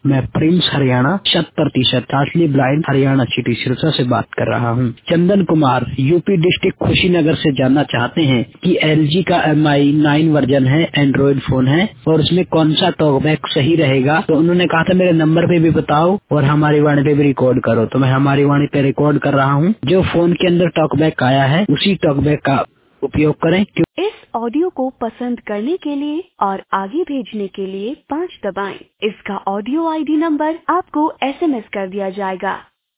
मैं Prince Haryana 100% totally blind Haryana city Sirsa से बात कर रहा हूँ। चंदन कुमार यूपी डिस्ट्रिक्ट खुशीनगर से जानना चाहते हैं कि LG का MI 9 वर्जन है, एंड्रॉइड फोन है और उसमें कौन सा टॉकबैक सही रहेगा। तो उन्होंने कहा था मेरे नंबर पे भी बताओ और हमारी वाणी पे भी रिकॉर्ड करो। तो मैं हमारी वाणी पे रिकॉर्ड कर रहा हूँ। जो फोन के अंदर टॉकबैक आया है उसी टॉकबैक का उपयोग करें। इस ऑडियो को पसंद करने के लिए और आगे भेजने के लिए 5 दबाएं। इसका ऑडियो ID नंबर आपको SMS कर दिया जाएगा।